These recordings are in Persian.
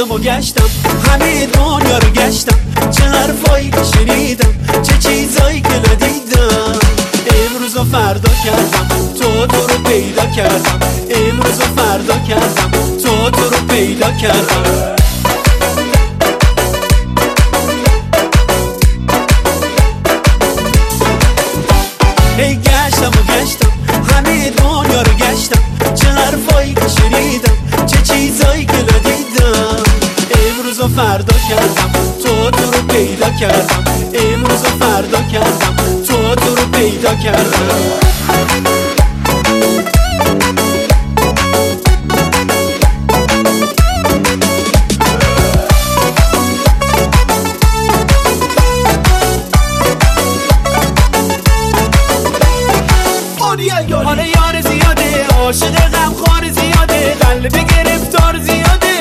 گشتم و گشتم همه دنیا رو گشتم، چه حرفایی که شنیدم، چه چیزایی که ندیدم. امروز و فردا کردم تو رو پیدا کردم، امروز و فردا کردم تو رو پیدا کردم. هی گشتم و گشتم همه دنیا رو گشتم، چه حرفایی که شنیدم، چه چیزایی که ندیدم. امروز و فردا کردم تو رو پیدا کردم، امروز و فردا کردم تو رو پیدا کردم. حالا یار زیاده، عاشق غمخوار زیاده، قلب گرفتار زیاده.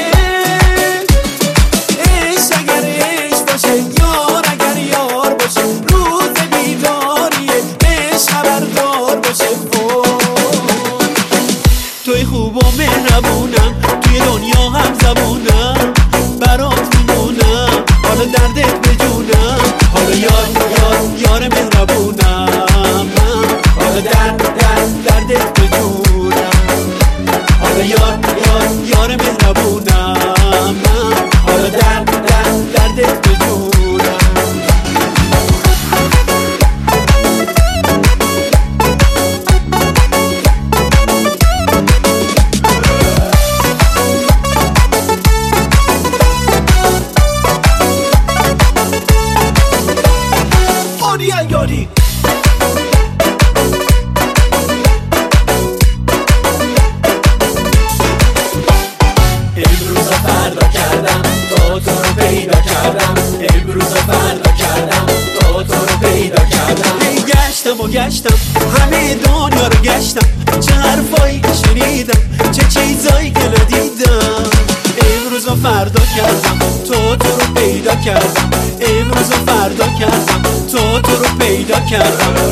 عشق اگر عشق باشه، یار اگر یار باشه، روز بیداریه عشق خبردار باشه. توی خوب و مهربونم، توی دنیا هم زبونم، برات میمونم حالا دردت بجونم. حالا یار مهربونم، حالا دردت بجونم. حالا یار مهربونم، حالا دردت بجونم. یاری امروز فردا کردم تو رو پیدا کردم، امروز فردا کردم تو رو پیدا کردم. هی گشتم و گشتم همه دنیا رو گشتم، چه حرفایی که شنیدم، چه چیزایی که ندیدم. امروز فردا کردم تو رو پیدا کردم، امروز فردا کردم تو رو پیدا کردم.